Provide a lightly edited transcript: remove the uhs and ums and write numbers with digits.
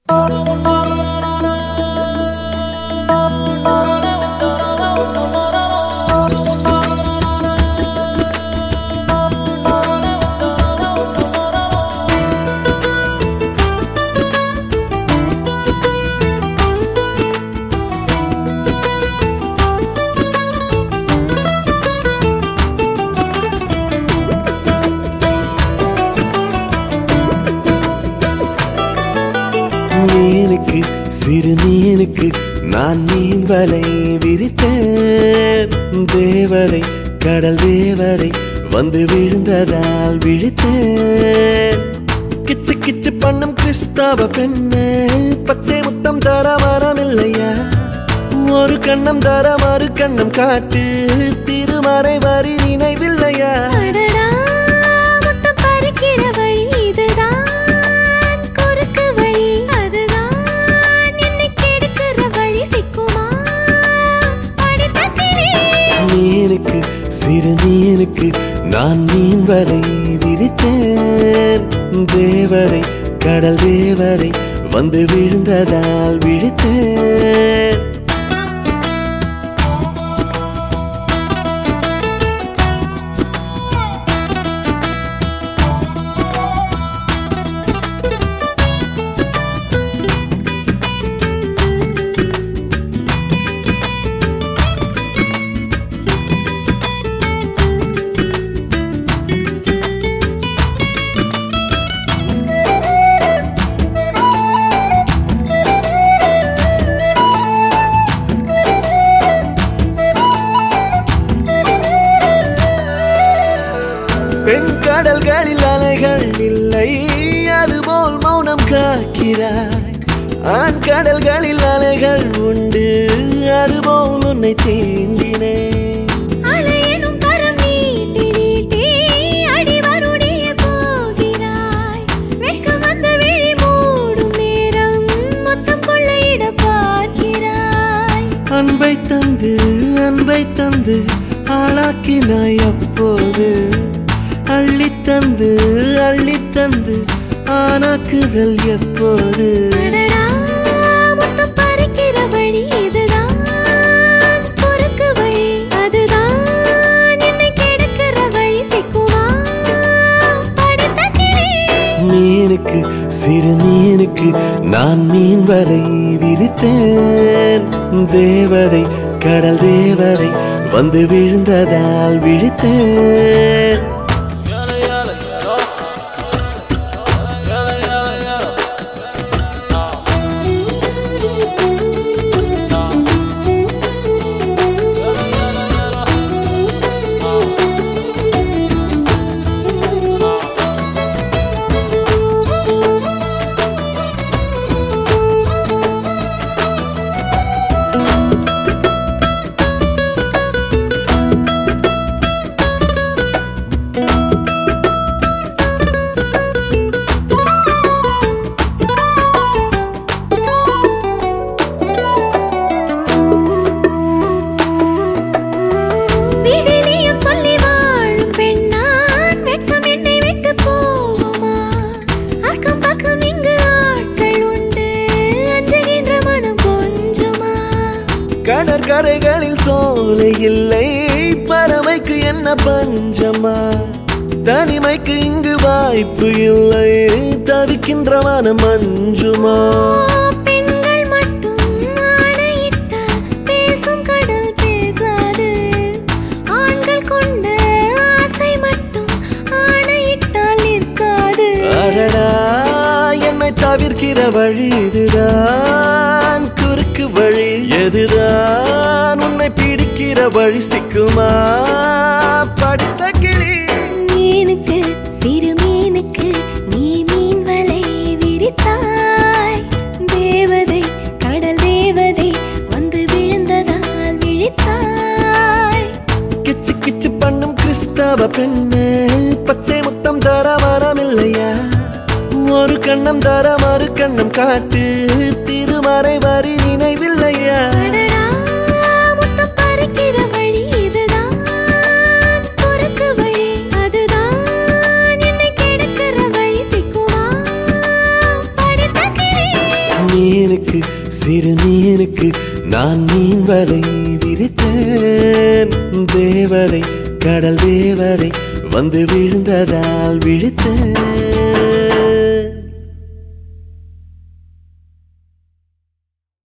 மீனுக்கு சிறு மீனுக்கு நான் மீன் வலை விரித்தேன். தேவதை கடல் தேவதை வந்து விழுந்ததால் விழித்தேன். கிச்சு கிச்சு பண்ணும் கிறிஸ்தவ பெண்ணு பச்சை முத்தம் தர மரமில்லையா? ஒரு கண்ணம் தர மறு கண்ணம் காட்டு திருமறை வரி நினைவில்லையா? மீனுக்கு சிறு மீனுக்கு நான் மீன் வலை விரித்தேன். தேவதை கடல் தேவதை வந்து விழுந்ததால் விழித்தேன். பெண் கடல்களில் அலைகள் இல்லை, அதுபோல் மௌனம் காக்கிறாய். ஆண் கடல்களில் அலைகள் உண்டு, அதுபோல் உன்னை தீண்டினேன். அன்பை தந்து அன்பை தந்து ஆளாக்கினாய் அப்போது. அள்ளித்தந்து அள்ளித்தந்து ஆனாக்குதல் எப்போது? மீனுக்கு சிறு மீனுக்கு நான் மீன் வலை விரித்தேன். தேவதை கடல் தேவதை வந்து விழுந்ததால் விழித்தேன். கடற்கரைகளில் சோலை இல்லை, பறவைக்கு என்ன பஞ்சமா? தனிமைக்கு இங்கு வாய்ப்பு இல்லை, தவிக்கின்ற மனம் மஞ்சுமா? பெண்கள் மட்டும் ஆணையிட்டால் பேசும் கடல் பேசாது. ஆண்கள் கொண்ட ஆசை மட்டும் ஆணையிட்டால் நிற்காது. அடடா, என்னை தவிர்க்கிற வழி இதுதான், குறுக்கு வழி எதுதான்? உன்னை பிடிக்கிற வழி சிக்குமா? படித்த கிளி மீனுக்கு சிறு மீனுக்கு நீ மீன் வலை விரித்தாய். தேவதை கடல் தேவதை வந்து விழுந்ததால் விழித்தாய். கிச்சு கிச்சு பண்ணும் கிறிஸ்தவ பெண்ணு பச்சை முத்தம் தர மரமில்லையா? ஒரு கண்ணம் தர மறு கண்ணம் காட்டு திருமறை வரி நினைவில்லையா? மீனுக்கு சிறு மீனுக்கு நான் மீன் வலை விரித்தேன். தேவதை கடல் தேவதை வந்து விழுந்ததால் விழித்தேன்.